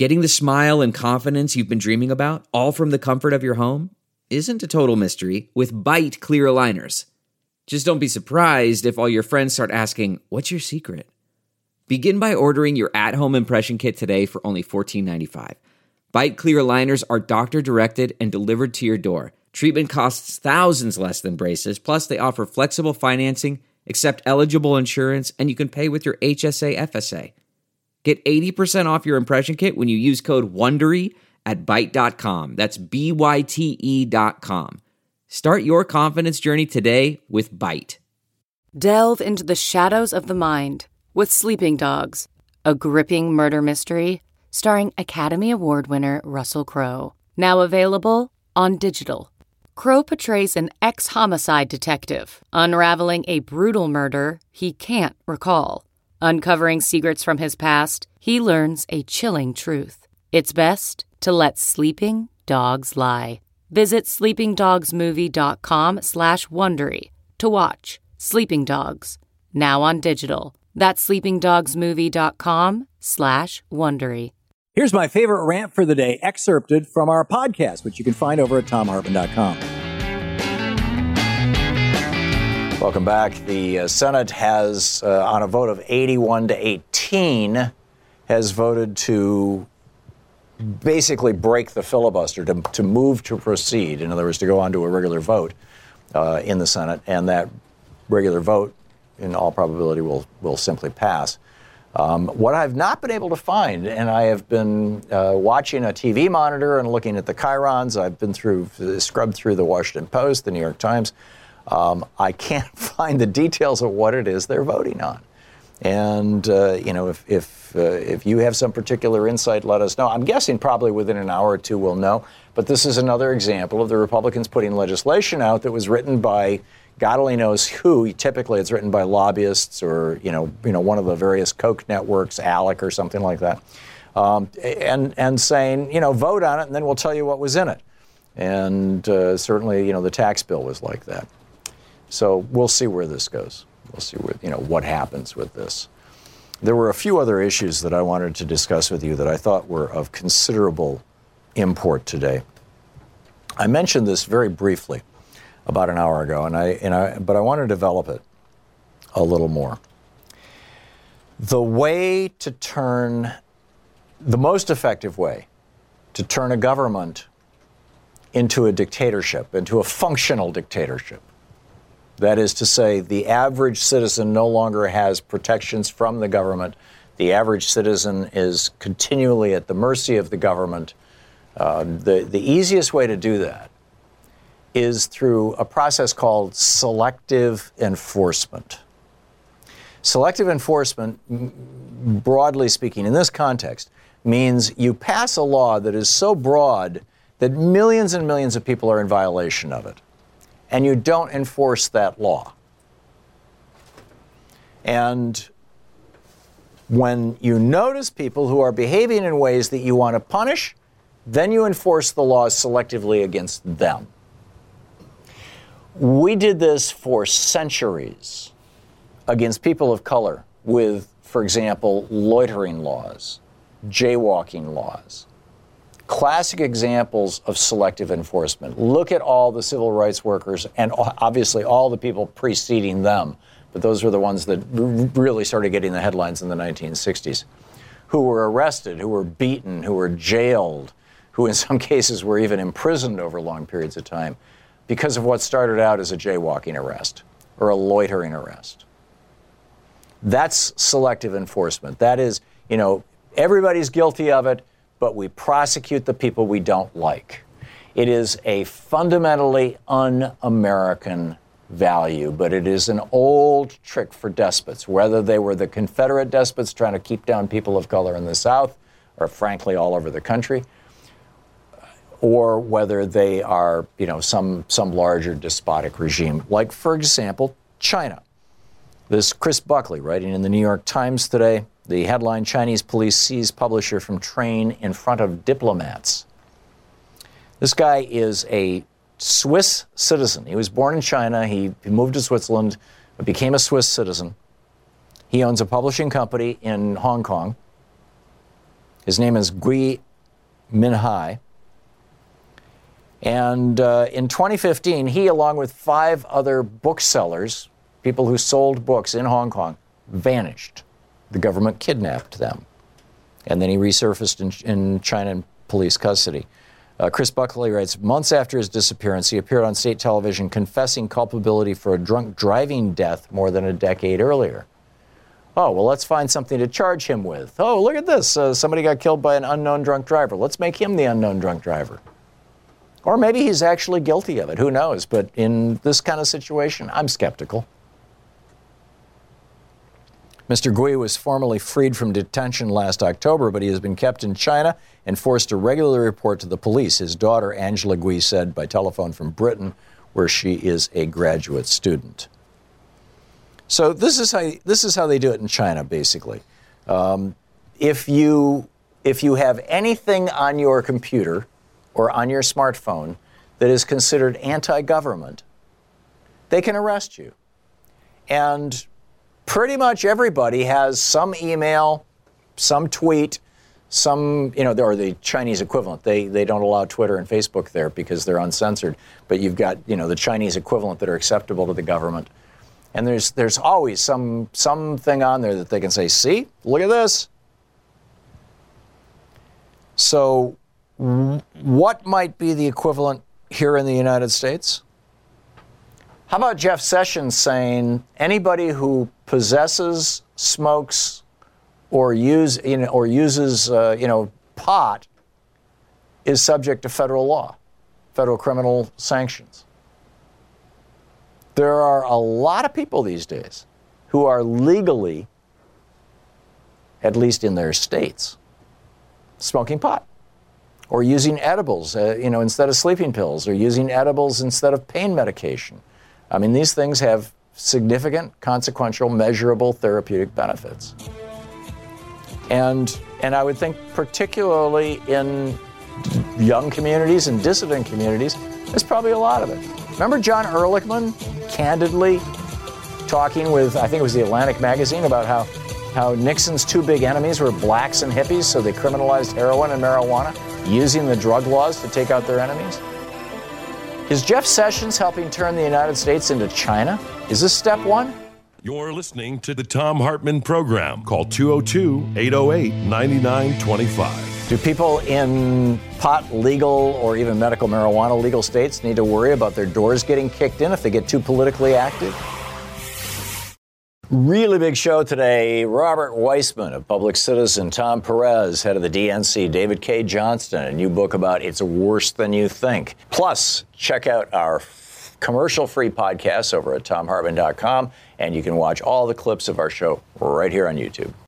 Getting the smile and confidence you've been dreaming about, all from the comfort of your home, isn't a total mystery with Byte clear aligners. Just don't be surprised if all your friends start asking, "What's your secret?" Begin by ordering your at-home impression kit today for only $14.95. Byte clear aligners are doctor-directed and delivered to your door. Treatment costs thousands less than braces, plus they offer flexible financing, accept eligible insurance, and you can pay with your HSA FSA. Get 80% off your impression kit when you use code WONDERY at Byte.com. That's BYTE.com. Start your confidence journey today with Byte. Delve into the shadows of the mind with Sleeping Dogs, a gripping murder mystery starring Academy Award winner Russell Crowe. Now available on digital. Crowe portrays an ex-homicide detective unraveling a brutal murder he can't recall. Uncovering secrets from his past, he learns a chilling truth. It's best to let sleeping dogs lie. Visit sleepingdogsmovie.com/Wondery to watch Sleeping Dogs, now on digital. That's sleepingdogsmovie.com/Wondery. Here's my favorite rant for the day, excerpted from our podcast, which you can find over at TomHartman.com. Welcome back. The Senate has, on a vote of 81-18, has voted to basically break the filibuster, to move to proceed. In other words, to go on to a regular vote in the Senate. And that regular vote, in all probability, will simply pass. What I've not been able to find, and I have been watching a TV monitor and looking at the chyrons. I've been scrubbed through the Washington Post, the New York Times. I can't find the details of what it is they're voting on. And, if you have some particular insight, let us know. I'm guessing probably within an hour or two we'll know. But this is another example of the Republicans putting legislation out that was written by God only knows who. Typically, it's written by lobbyists or, one of the various Koch networks, ALEC or something like that. And saying, vote on it and then we'll tell you what was in it. And certainly, the tax bill was like that. So we'll see where this goes. We'll see what happens with this. There were a few other issues that I wanted to discuss with you that I thought were of considerable import today. I mentioned this very briefly about an hour ago, but I want to develop it a little more. The most effective way to turn a government into a dictatorship, into a functional dictatorship, that is to say, the average citizen no longer has protections from the government. The average citizen is continually at the mercy of the government. The easiest way to do that is through a process called selective enforcement. Selective enforcement, broadly speaking, in this context, means you pass a law that is so broad that millions and millions of people are in violation of it, and you don't enforce that law. And when you notice people who are behaving in ways that you want to punish, then you enforce the laws selectively against them. We did this for centuries against people of color with, for example, loitering laws, jaywalking laws. Classic examples of selective enforcement. Look at all the civil rights workers and obviously all the people preceding them, but those were the ones that really started getting the headlines in the 1960s, who were arrested, who were beaten, who were jailed, who in some cases were even imprisoned over long periods of time because of what started out as a jaywalking arrest or a loitering arrest. That's selective enforcement. That is, everybody's guilty of it, but we prosecute the people we don't like. It is a fundamentally un-American value, but it is an old trick for despots, whether they were the Confederate despots trying to keep down people of color in the South, or frankly all over the country, or whether they are, some larger despotic regime, like, for example, China. This Chris Buckley, writing in the New York Times today, the headline, Chinese police seize publisher from train in front of diplomats. This guy is a Swiss citizen. He was born in China. He moved to Switzerland, became a Swiss citizen. He owns a publishing company in Hong Kong. His name is Gui Minhai. And in 2015, he, along with 5 other booksellers, people who sold books in Hong Kong, vanished. The government kidnapped them. And then he resurfaced in China police custody. Chris Buckley writes, months after his disappearance, he appeared on state television confessing culpability for a drunk driving death more than a decade earlier. Oh, well, let's find something to charge him with. Oh, look at this. Somebody got killed by an unknown drunk driver. Let's make him the unknown drunk driver. Or maybe he's actually guilty of it. Who knows? But in this kind of situation, I'm skeptical. Mr. Gui was formally freed from detention last October, but he has been kept in China and forced to regularly report to the police. His daughter, Angela Gui, said by telephone from Britain, where she is a graduate student. So this is how they do it in China, basically. If you have anything on your computer or on your smartphone that is considered anti-government, they can arrest you. And pretty much everybody has some email, some tweet, some, or the Chinese equivalent. They don't allow Twitter and Facebook there because they're uncensored. But you've got, the Chinese equivalent that are acceptable to the government. And there's always something on there that they can say, see, look at this. So what might be the equivalent here in the United States? How about Jeff Sessions saying anybody who possesses, smokes, or uses pot is subject to federal law, federal criminal sanctions? There are a lot of people these days who are legally, at least in their states, smoking pot or using edibles, instead of sleeping pills, or using edibles instead of pain medication. I mean, these things have significant, consequential, measurable therapeutic benefits. And I would think particularly in young communities and dissident communities, there's probably a lot of it. Remember John Ehrlichman candidly talking with, I think it was the Atlantic magazine, about how Nixon's 2 big enemies were blacks and hippies, so they criminalized heroin and marijuana, using the drug laws to take out their enemies? Is Jeff Sessions helping turn the United States into China? Is this step 1? You're listening to the Thom Hartmann Program. Call 202-808-9925. Do people in pot legal or even medical marijuana legal states need to worry about their doors getting kicked in if they get too politically active? Really big show today. Robert Weissman of Public Citizen, Tom Perez, head of the DNC, David K. Johnston, a new book about It's Worse Than You Think. Plus, check out our commercial-free podcast over at TomHartmann.com, and you can watch all the clips of our show right here on YouTube.